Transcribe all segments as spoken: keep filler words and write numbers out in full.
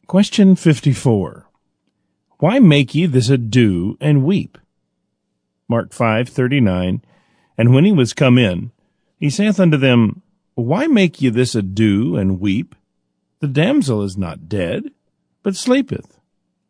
Question fifty-four. Why make ye this ado and weep? Mark five thirty-nine. And when he was come in, he saith unto them, Why make ye this ado and weep? The damsel is not dead, but sleepeth.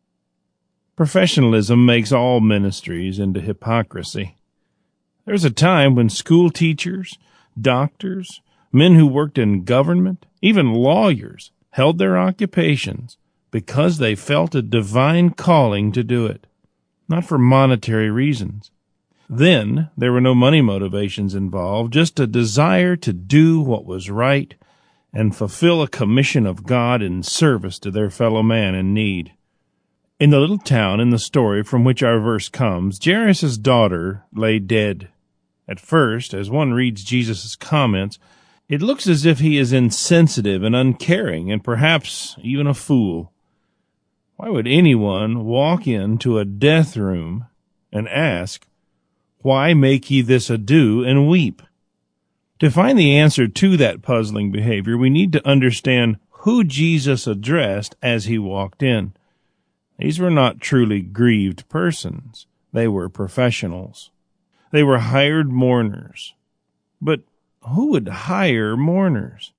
Professionalism makes all ministries into hypocrisy. There was a time when school teachers, doctors, men who worked in government, even lawyers, held their occupations because they felt a divine calling to do it, not for monetary reasons. Then there were no money motivations involved, just a desire to do what was right and fulfill a commission of God in service to their fellow man in need. In the little town in the story from which our verse comes, Jairus' daughter lay dead. At first, as one reads Jesus' comments, it looks as if he is insensitive and uncaring and perhaps even a fool. Why would anyone walk into a death room and ask, Why make ye this ado and weep? To find the answer to that puzzling behavior, we need to understand who Jesus addressed as he walked in. These were not truly grieved persons. They were professionals. They were hired mourners. But who would hire mourners?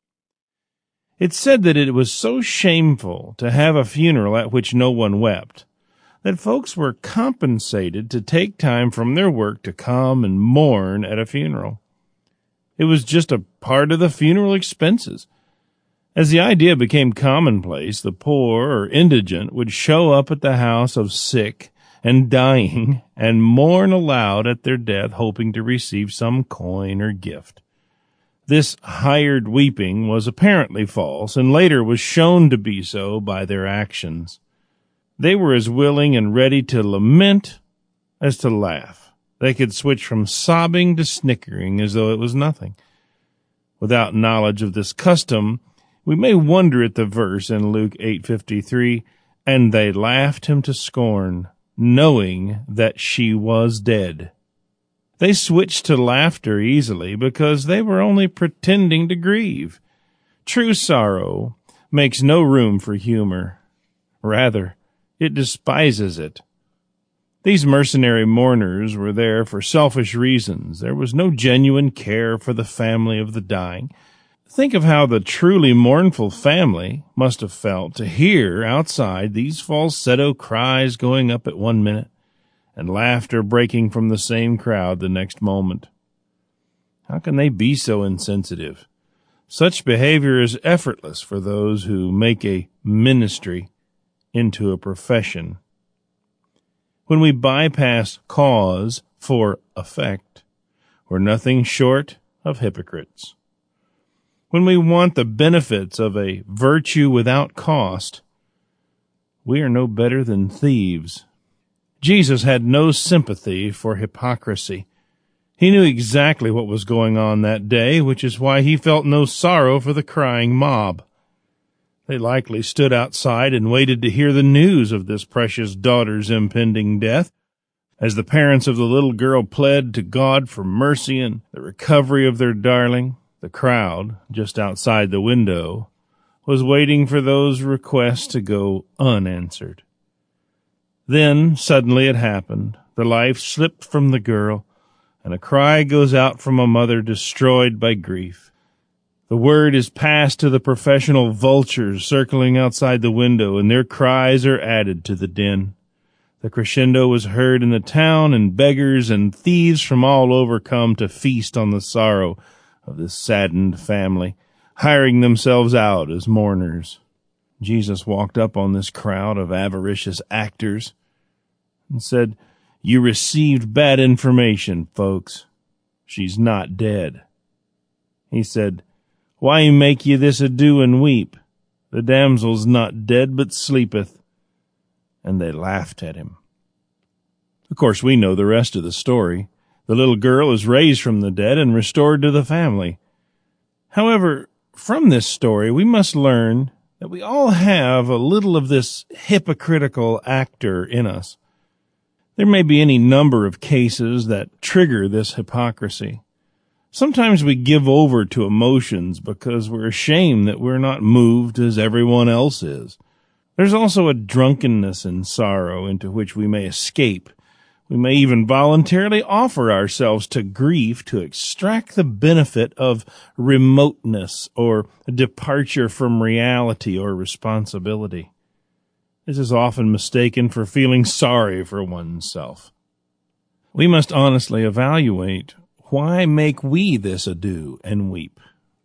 It's said that it was so shameful to have a funeral at which no one wept that folks were compensated to take time from their work to come and mourn at a funeral. It was just a part of the funeral expenses. As the idea became commonplace, the poor or indigent would show up at the house of sick and dying and mourn aloud at their death, hoping to receive some coin or gift. This hired weeping was apparently false and later was shown to be so by their actions. They were as willing and ready to lament as to laugh. They could switch from sobbing to snickering as though it was nothing. Without knowledge of this custom, we may wonder at the verse in Luke eight fifty-three, and they laughed him to scorn, knowing that she was dead. They switched to laughter easily because they were only pretending to grieve. True sorrow makes no room for humor. Rather, it despises it. These mercenary mourners were there for selfish reasons. There was no genuine care for the family of the dying. Think of how the truly mournful family must have felt to hear outside these falsetto cries going up at one minute and laughter breaking from the same crowd the next moment. How can they be so insensitive? Such behavior is effortless for those who make a ministry into a profession. When we bypass cause for effect, we're nothing short of hypocrites. When we want the benefits of a virtue without cost, we are no better than thieves. Jesus had no sympathy for hypocrisy. He knew exactly what was going on that day, which is why he felt no sorrow for the crying mob. They likely stood outside and waited to hear the news of this precious daughter's impending death. As the parents of the little girl pled to God for mercy and the recovery of their darling, the crowd, just outside the window, was waiting for those requests to go unanswered. Then, suddenly it happened. The life slipped from the girl, and a cry goes out from a mother destroyed by grief. The word is passed to the professional vultures circling outside the window, and their cries are added to the din. The crescendo was heard in the town, and beggars and thieves from all over come to feast on the sorrow of this saddened family, hiring themselves out as mourners. Jesus walked up on this crowd of avaricious actors and said, "You received bad information, folks. She's not dead." He said, "Why make ye this ado and weep? The damsel's not dead, but sleepeth." And they laughed at him. Of course, we know the rest of the story. The little girl is raised from the dead and restored to the family. However, from this story, we must learn that we all have a little of this hypocritical actor in us. There may be any number of cases that trigger this hypocrisy. Sometimes we give over to emotions because we're ashamed that we're not moved as everyone else is. There's also a drunkenness in sorrow into which we may escape. We may even voluntarily offer ourselves to grief to extract the benefit of remoteness or departure from reality or responsibility. This is often mistaken for feeling sorry for oneself. We must honestly evaluate, why make we this ado and weep?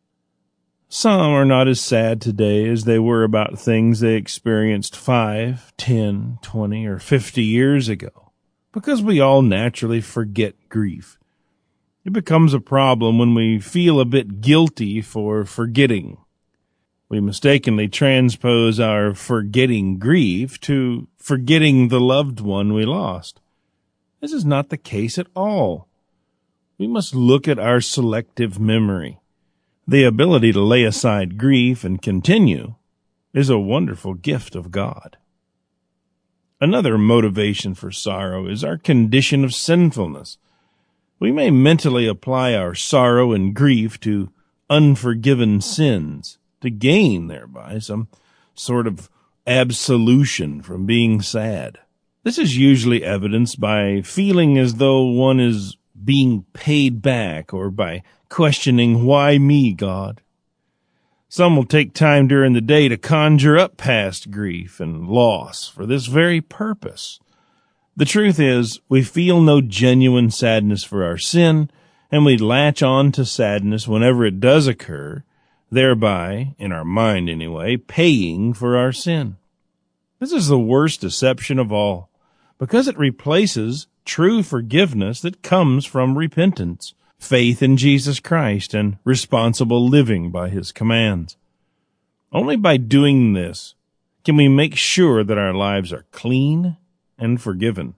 Some are not as sad today as they were about things they experienced five, ten, twenty, or fifty years ago, because we all naturally forget grief. It becomes a problem when we feel a bit guilty for forgetting. We mistakenly transpose our forgetting grief to forgetting the loved one we lost. This is not the case at all. We must look at our selective memory. The ability to lay aside grief and continue is a wonderful gift of God. Another motivation for sorrow is our condition of sinfulness. We may mentally apply our sorrow and grief to unforgiven sins, to gain thereby some sort of absolution from being sad. This is usually evidenced by feeling as though one is being paid back or by questioning, why me, God? Some will take time during the day to conjure up past grief and loss for this very purpose. The truth is, we feel no genuine sadness for our sin, and we latch on to sadness whenever it does occur, thereby, in our mind anyway, paying for our sin. This is the worst deception of all, because it replaces true forgiveness that comes from repentance, faith in Jesus Christ, and responsible living by his commands. Only by doing this can we make sure that our lives are clean and forgiven.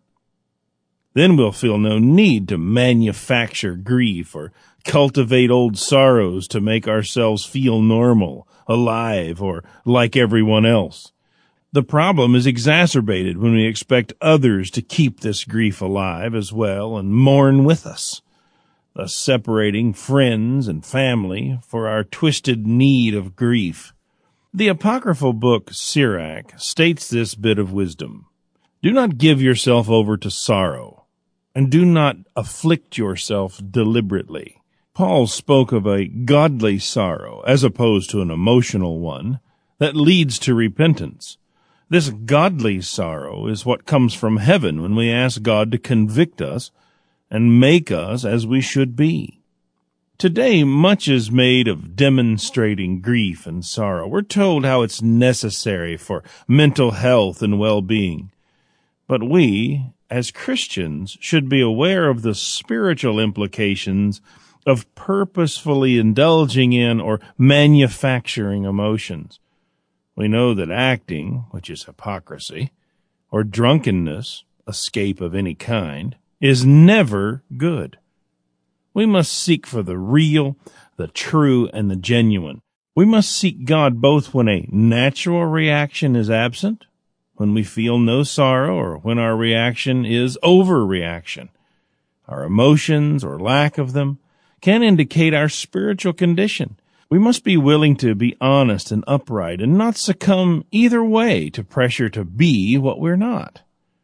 Then we'll feel no need to manufacture grief or cultivate old sorrows to make ourselves feel normal, alive, or like everyone else. The problem is exacerbated when we expect others to keep this grief alive as well and mourn with us, thus separating friends and family for our twisted need of grief. The apocryphal book Sirach states this bit of wisdom. Do not give yourself over to sorrow, and do not afflict yourself deliberately. Paul spoke of a godly sorrow as opposed to an emotional one that leads to repentance. This godly sorrow is what comes from heaven when we ask God to convict us and make us as we should be. Today, much is made of demonstrating grief and sorrow. We're told how it's necessary for mental health and well-being. But we, as Christians, should be aware of the spiritual implications of purposefully indulging in or manufacturing emotions. We know that acting, which is hypocrisy, or drunkenness, escape of any kind, is never good. We must seek for the real, the true, and the genuine. We must seek God both when a natural reaction is absent, when we feel no sorrow, or when our reaction is overreaction. Our emotions, or lack of them, can indicate our spiritual condition. We must be willing to be honest and upright and not succumb either way to pressure to be what we're not.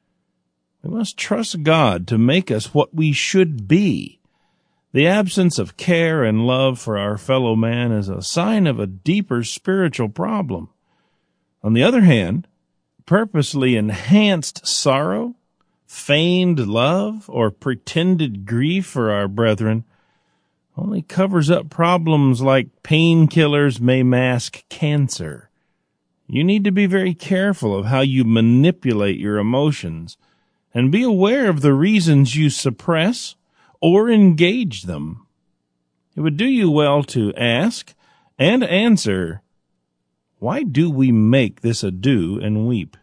We must trust God to make us what we should be. The absence of care and love for our fellow man is a sign of a deeper spiritual problem. On the other hand, purposely enhanced sorrow, feigned love, or pretended grief for our brethren only covers up problems like painkillers may mask cancer. You need to be very careful of how you manipulate your emotions and be aware of the reasons you suppress or engage them. It would do you well to ask and answer, why do we make this ado and weep?